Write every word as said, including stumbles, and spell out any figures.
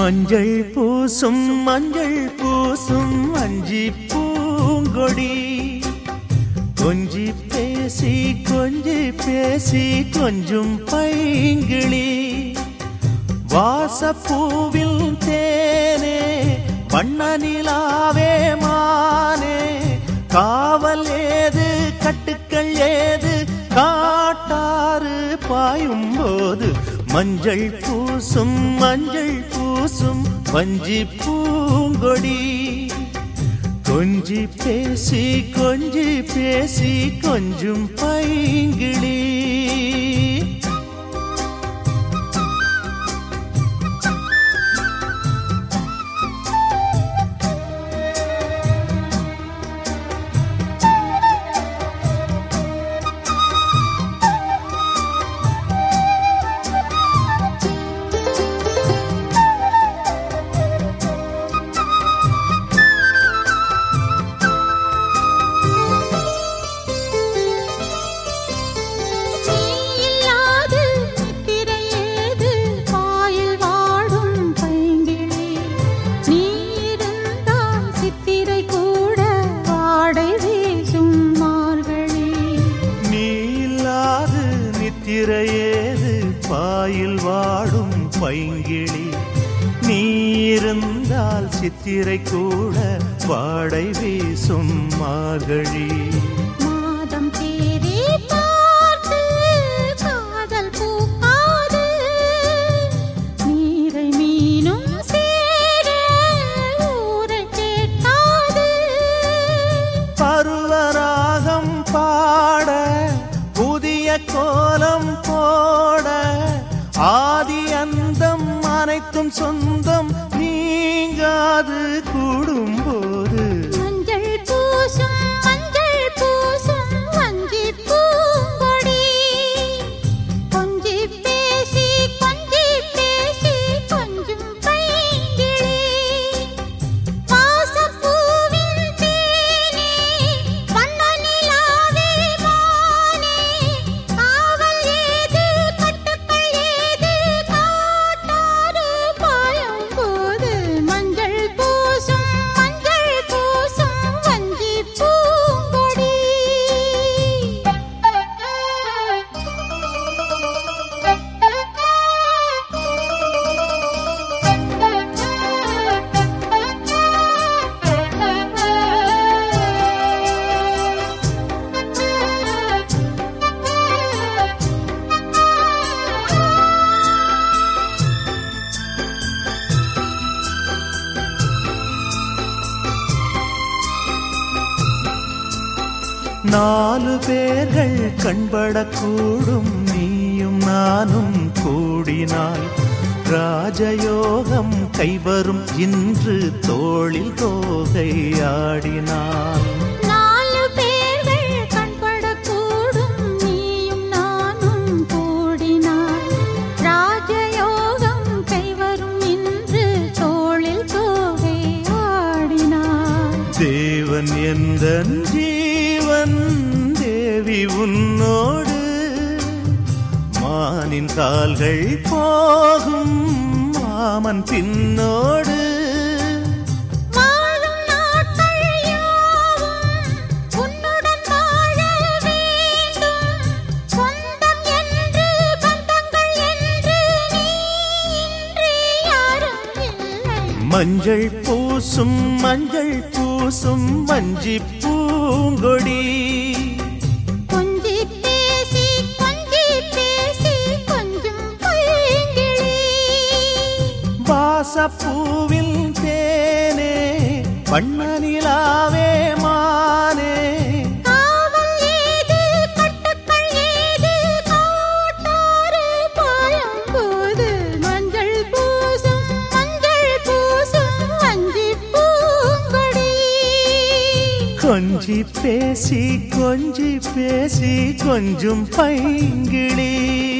மஞ்சள் பூசும் மஞ்சள் பூசும் அஞ்சி பூங்கொடி கொஞ்சி பேசி கொஞ்சி பேசி கொஞ்சும் பைங்கிளி வாசப்பூவில் தேனே வண்ண நிலாவே மானே காவல் ஏது கட்டுக்கள் ஏது காட்டாறு பாயும் போது மஞ்சள் பூசும் மஞ்சள் பூசும் வஞ்சி பூங்கொடி கொஞ்சி பேசி கொஞ்சி பேசி கொஞ்சும் பைங்கிளி திரையேது பாயில் வாடும் பைங்கிளி நீ இருந்தால் சித்திரை கூட வாடை வீசும் மார்கழி மாதம் தேடி பார்த்து காதல் பூக்காது நீரை மீனும் சேர ஊரை கேட்டாது பருவராகம் பாட புதிய கோலம் போட ஆதி அந்தம் அனைத்தும் சொந்தம் நீங்காது கூடும்போது மஞ்சள் பூசும் மஞ்சள் பூசும் வஞ்சி பூங்கொடி கொஞ்சி பேசி கொஞ்சி பேசி கொஞ்சும் பைங்கிளி வாசப்பூவின் தேனே வண்ண நிலாவே மானே காவல் ஏது கட்டுக்கள் ஏது காட்டாறு பாயும் போது மஞ்சள் பூசும் மஞ்சள் பூசும் வஞ்சி பூங்கொடி நாலு பேர்கள் கண்படக்கூடும் நீயும் நானும் கூடினால் ராஜயோகம் கைவரும் இன்று தோளில் தோகை ஆடினாள் நாலு பேர்கள் கண்படக்கூடும் நீயும் நானும் கூடினாள் ராஜயோகம் கைவரும் இன்று தோளில் தோகை ஆடினாள் தேவன் எந்தன் ஜீவன் தேவி உன்னோடு மானின் கால்கள் போகும் மாமன் பின்னோடு வாழும் நாட்கள் யாவும் உன்னுடன் வாழ வேண்டும் சொந்தம் என்று பந்தங்கள் என்று நீ இன்றி யாரும் இல்லை மஞ்சள் பூசும் மஞ்சள் பூசும் வஞ்சி பூங்கொடி கொஞ்சி பேசி கொஞ்சி பேசி கொஞ்சும் பைங்கிளி வாசப்பூவில் தேனே வண்ண நிலாவே மானே காவல் ஏது கட்டுக்கள் ஏது காட்டாறு பாயும் போது மஞ்சள் பூசும் மஞ்சள் பூசும் வஞ்சி பூங்கொடி கொஞ்சி பேசி கொஞ்சி பேசி கொஞ்சும் பைங்கிளி